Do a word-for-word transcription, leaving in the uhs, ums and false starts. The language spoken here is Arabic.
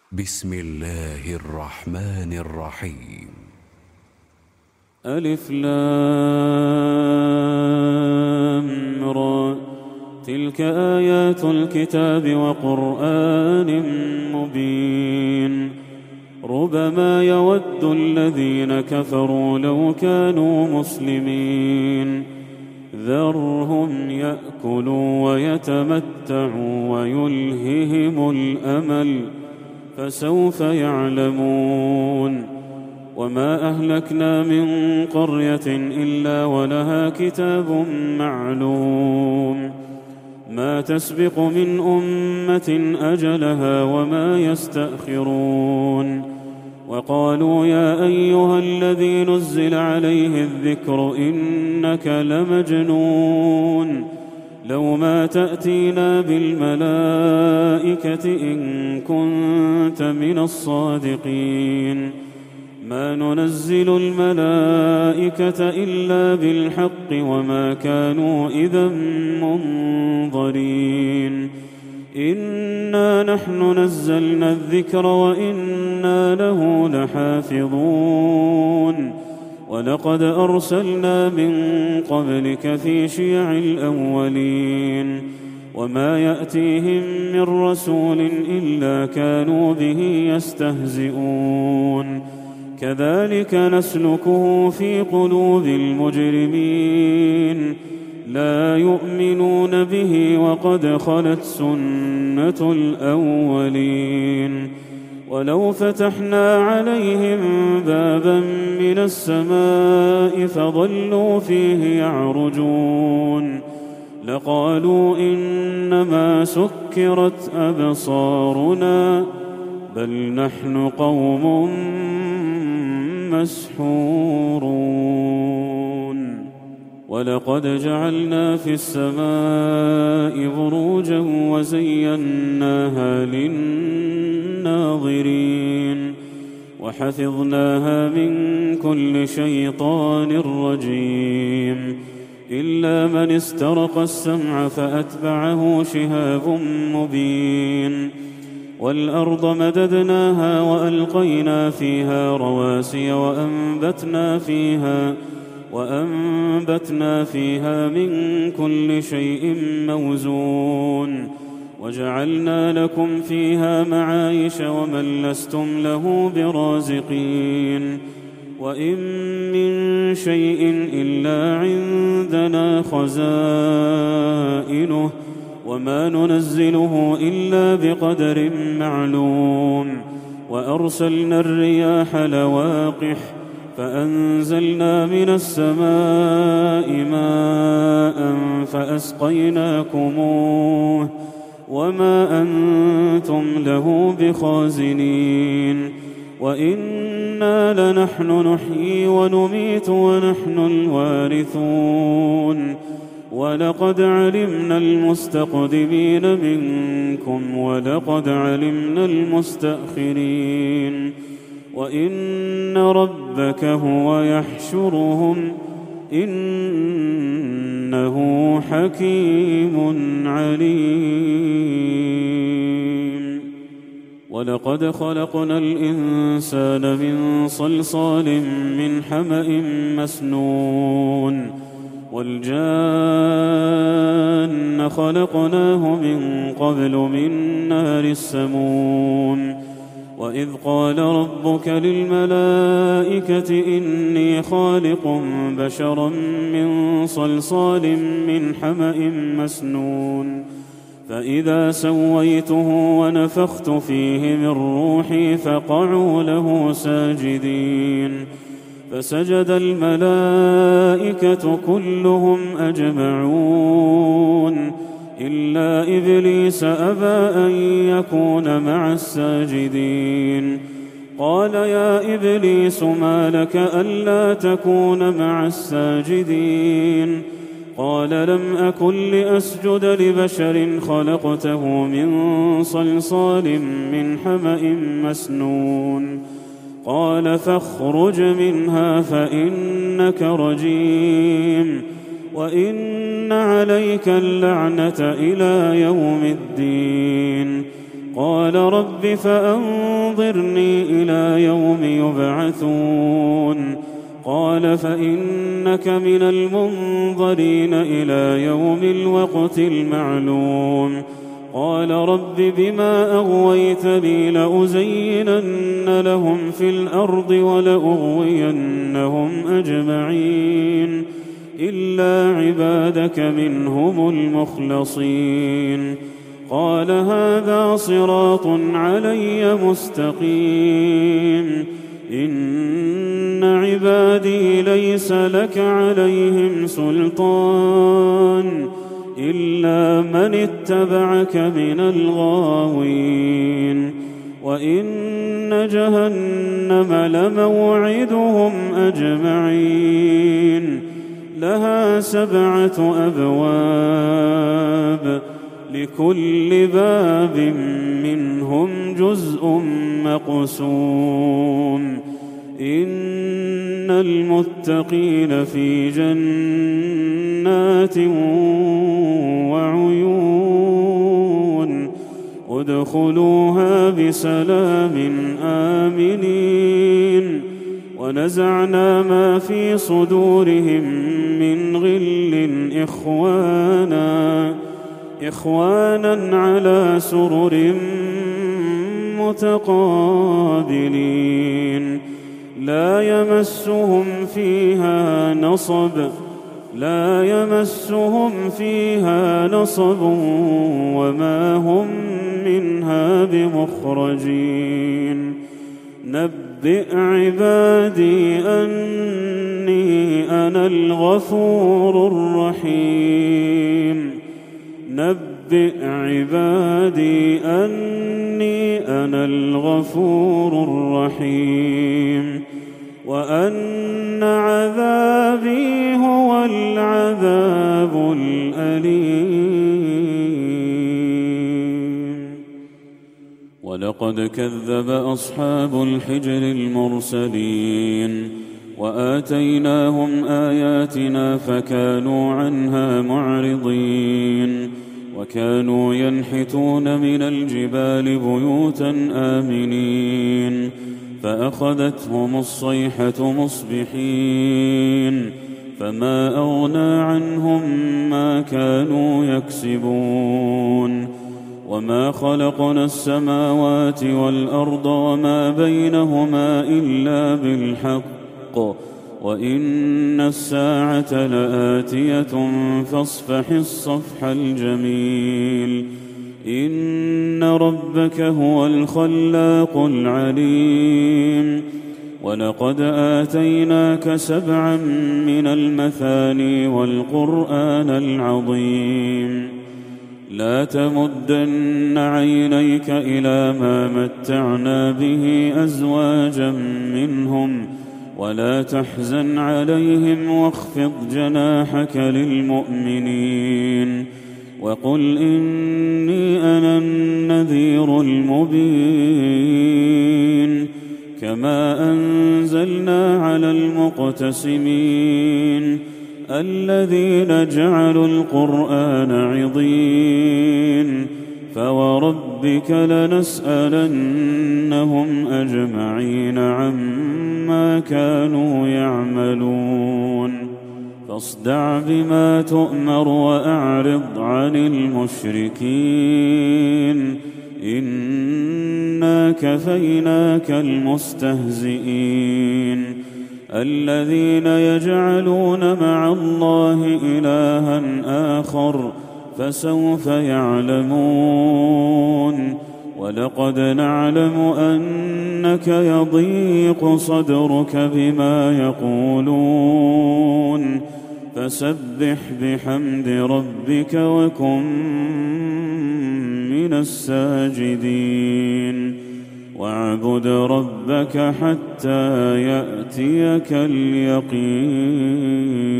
بسم الله الرحمن الرحيم. ألف لام را، تلك آيات الكتاب وقرآن مبين. ربما يود الذين كفروا لو كانوا مسلمين، ذرهم يأكلوا ويتمتعوا ويلههم الأمل، فسوف يعلمون. وما أهلكنا من قرية إلا ولها كتاب معلوم، ما تسبق من أمة أجلها وما يستأخرون. وقالوا يا أيها الذي نزل عليه الذكر إنك لمجنون، لو ما تأتينا بالملائكة إن كنت من الصادقين. ما ننزل الملائكة إلا بالحق وما كانوا إذا منظرين. إنا نحن نزلنا الذكر وإنا له لحافظون. ولقد أرسلنا من قبلك في شيع الأولين، وما يأتيهم من رسول إلا كانوا به يستهزئون. كذلك نسلكه في قلوب المجرمين، لا يؤمنون به وقد خلت سنة الأولين. ولو فتحنا عليهم بابا من السماء فظلوا فيه يعرجون لقالوا إنما سكرت أبصارنا بل نحن قوم مسحورون. ولقد جعلنا في السماء بروجا وزيناها للناظرين وحفظناها من كل شيطان رجيم إلا من استرق السمع فأتبعه شهاب مبين. والأرض مددناها وألقينا فيها رواسي وأنبتنا فيها وأنبتنا فيها من كل شيء موزون وجعلنا لكم فيها معايش ومن لستم له برازقين. وإن من شيء إلا عندنا خزائنه وما ننزله إلا بقدر معلوم. وأرسلنا الرياح لواقح فأنزلنا من السماء ماء فأسقيناكموه وما أنتم له بخازنين. وإنا لنحن نحيي ونميت ونحن الوارثون. ولقد علمنا المستقدمين منكم ولقد علمنا المستأخرين. وإن ربك هو يحشرهم إنه حكيم عليم. ولقد خلقنا الإنسان من صلصال من حمأ مسنون والجان خلقناه من قبل من نار السموم. وإذ قال ربك للملائكة إني خالق بشرا من صلصال من حمأ مسنون فإذا سويته ونفخت فيه من روحي فقعوا له ساجدين. فسجد الملائكة كلهم أجمعون إلا إبليس أبى أن يكون مع الساجدين. قال يا إبليس ما لك ألا تكون مع الساجدين؟ قال لم أكن لأسجد لبشر خلقته من صلصال من حمأ مسنون. قال فاخرج منها فإنك رجيم وإن عليك اللعنة إلى يوم الدين. قال رب فأنظرني إلى يوم يبعثون قال فإنك من المنظرين إلى يوم الوقت المعلوم قال رب بما أغويتني لأزينن لهم في الأرض ولأغوينهم أجمعين إلا عبادك منهم المخلصين قال هذا صراط علي مستقيم إن عبادي ليس لك عليهم سلطان إلا من اتبعك من الغاوين وإن جهنم لموعدهم أجمعين لها سبعة أبواب لكل باب منهم جزء مقسوم إن المتقين في جنات وعيون ادخلوها بسلام آمنين ونزعنا ما في صدورهم من غل إخوانا إخوانا على سرر متقابلين لا يمسهم فيها نصب لا يمسهم فيها نصب وما هم منها بمخرجين نبئ عبادي أني أنا الغفور الرحيم نبئ عبادي أني أنا الغفور الرحيم وأن عذابي هو العذاب الأليم ولقد كذب أصحاب الحجر المرسلين وآتيناهم آياتنا فكانوا عنها معرضين وكانوا ينحتون من الجبال بيوتا آمنين فأخذتهم الصيحة مصبحين فما أغنى عنهم ما كانوا يكسبون وما خلقنا السماوات والأرض وما بينهما إلا بالحق وإن الساعة لآتية فاصفح الصفح الجميل إن ربك هو الخلاق العليم ولقد آتيناك سبعا من المثاني والقرآن العظيم لا تمدن عينيك إلى ما متعنا به أزواجا منهم ولا تحزن عليهم واخفض جناحك للمؤمنين وقل إني أنا النذير المبين كما أنزلنا على المقتسمين الذين جعلوا القرآن عضين فوربك لنسألنهم أجمعين عما كانوا يعملون فاصدع بما تؤمر وأعرض عن المشركين إنا كفيناك المستهزئين الذين يجعلون مع الله إلها آخر فسوف يعلمون ولقد نعلم أنك يضيق صدرك بما يقولون فسبح بحمد ربك وكن من الساجدين واعبد ربك حتى يأتيك اليقين.